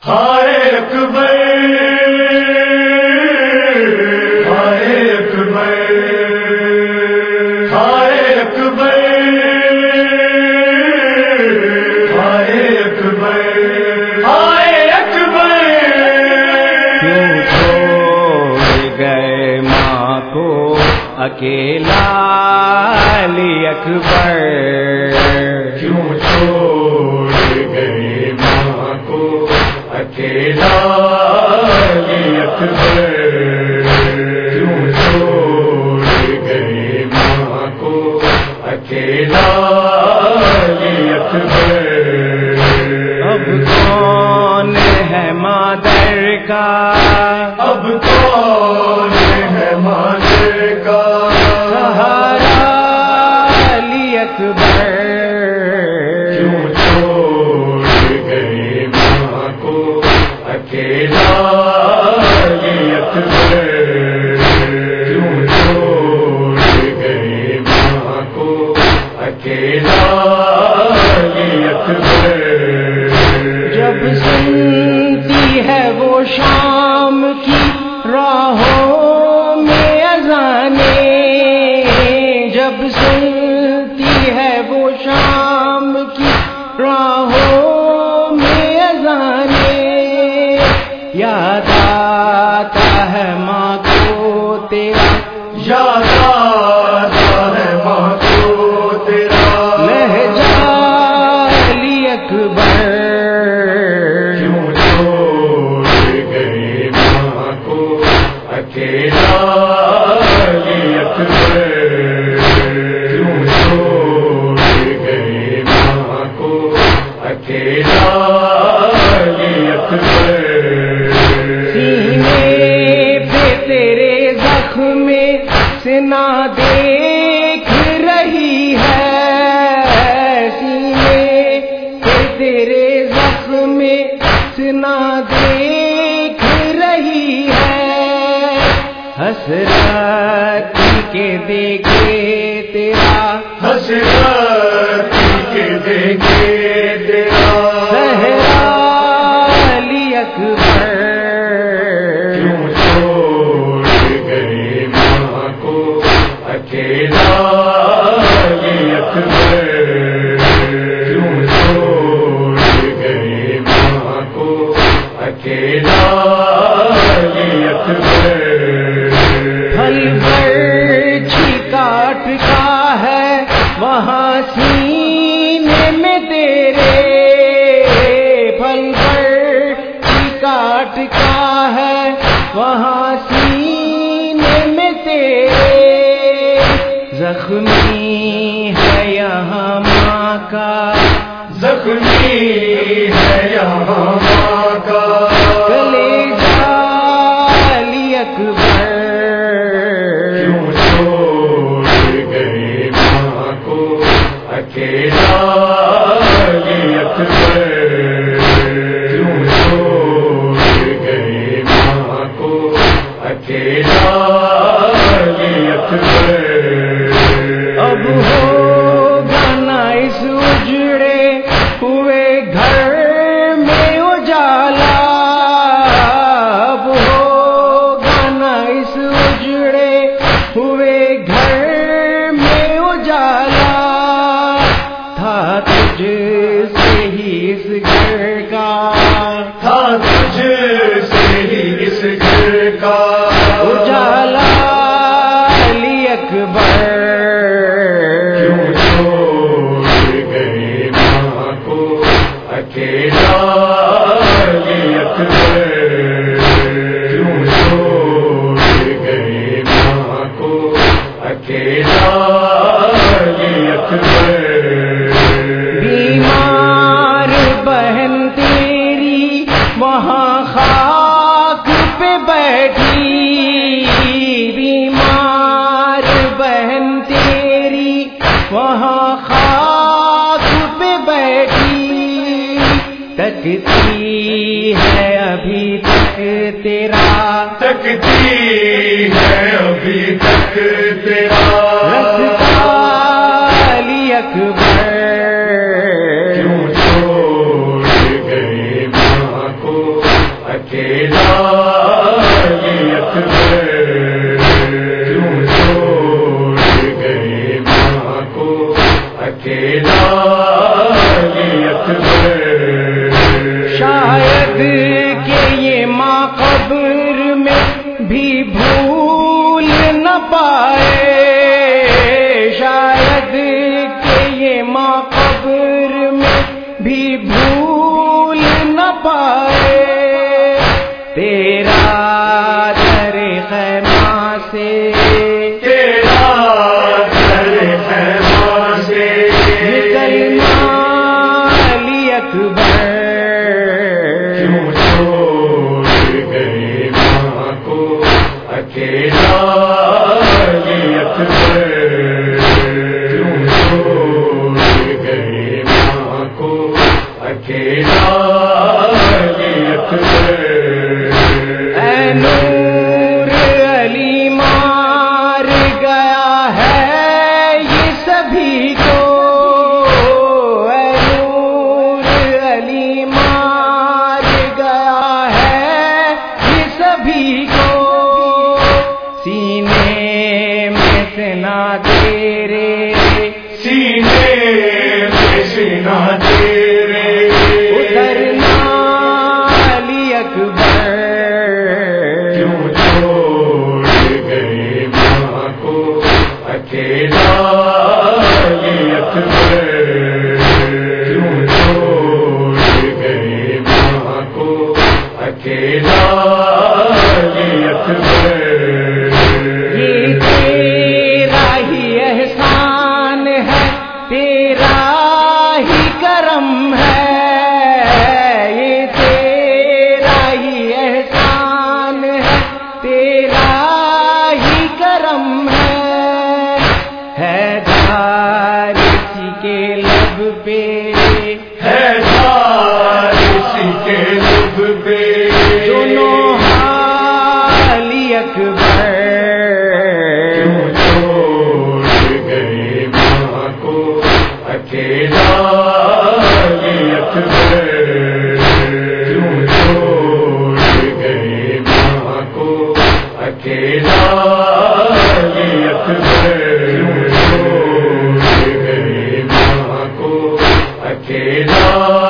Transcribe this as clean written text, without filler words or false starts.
ہائے اکبر ہائے اکبر ہائے اکبر ہائے اکبر ہائے اکبر کیوں چھوڑ گئے ماں کو اکیلا علی اکبر، کیوں چھوڑ گئے ماں کو اکیلا علی اکبر، کیوں چھوڑ گئے ماں کو اکیلا علی اکبر۔ اب کون ہے مادر کا، اب کون ہے مادر کا سہارا علی اکبر، کیوں چھوڑ گئے ماں کو اکیلا علی اکبر، کیوں چھوڑ گئے ماں کو اکیلا علی اکبر۔ جب سنتی ہے وہ شام کی راہوں میں اذانیں، جب سنتی ہے وہ شام کی راہوں میں اذانیں، یاد آتا ہے ماں کو تیرا، یاد آتا ہے ماں کو تیرا لہجہ علی اکبر، کیوں چھوڑ گئے ماں کو اکیلا علی اکبر، کیوں چھوڑ گئے ماں کو اکیلا علی اکبر۔ سینے پہ تیرے زخم سنا دیکھ رہی ہے، سینے پہ تیرے زخم سنا دیکھ رہی ہے، حسرت کے دیکھے تیرا، حسرت کے دیکھے تیرا صحرا علی اکبر، کیوں چھوڑ گئے ماں کو اکیلا علی اکبر، کیوں چھوڑ گئے ماں کو اکیلا علی اکبر۔ پھل برچھی کاٹ کا ہے وہاں سینے میں تیرے، پھل برچھی کاٹ کا ہے وہاں سینے میں تیرے، زخمی ہے یہاں ماں کا، زخمی ہے یہاں ماں کا کلیجہ علی اکبر، کیوں چھوڑ گئے ماں کو اکیلا علی اکبر، کیوں چھوڑ گئے ماں کو اکیلا علی اکبر۔ اب ہوگا نہ اس اجڑے ہوئے گھر میں اجالا، اب ہوگا نہ اس اجڑے ہوئے گھر میں اجالا، تھا تجھ سے ہی اس گھر کا، تھا تجھ سے ہی اس گھر کا اجالا علی اکبر، کیوں چھوڑ گئے ماں کو اکیلا علی اکبر، کیوں چھوڑ گئے ماں کو اکیلا علی اکبر۔ بیمار بہن تیری وہاں خاک پہ بیٹھی، بیمار بہن تیری وہاں خاک پہ بیٹھی، تکتی ہے ابھی تک تیرا، تکتی ہے ابھی تک تیرا رستا علی اکبر، کیوں چھوڑ گئے ماں کو اکیلا علی اکبر کیوں چھوڑ گئے ماں کو اکیلا علی اکبر شاید کہ یہ ماں قبر میں بھی بھول نہ پائے شاید کہ یہ ماں قبر میں بھی بھول نہ پائے تیرا در خیمہ سے تیرا در خیمہ سے نکلنا علی اکبر کیوں چھوڑ گئے ماں کو اکیلا علی اکبر کیوں چھوڑ گئے ماں کو اکیلا علی اکبر اے نور علی مار گیا ہے یہ سبھی کو اے نور علی مار گیا ہے یہ سبھی کو سینے میں سنا تیرے سینے میں سینا تیرے اترنا علی اکبر کیوں چھوڑ گئے ماں کو اکیلا علی اکبر کیوں چھوڑ گئے ماں کو اکیلا علی اکبر یہ تیرا ہی احسان ہے تیرا ہی کرم ہے یہ تیرا ہی احسان ہے تیرا ہی کرم ہے دھار اسی کے لب پہ ہے دھار اسی کے لب پہ دونوں علی اکبر کیوں چھوڑ گئے ماں کو اکیلا علی اکبر کیوں چھوڑ گئے ماں کو اکیلا علی اکبر کیوں چھوڑ گئے ماں کو اکیلا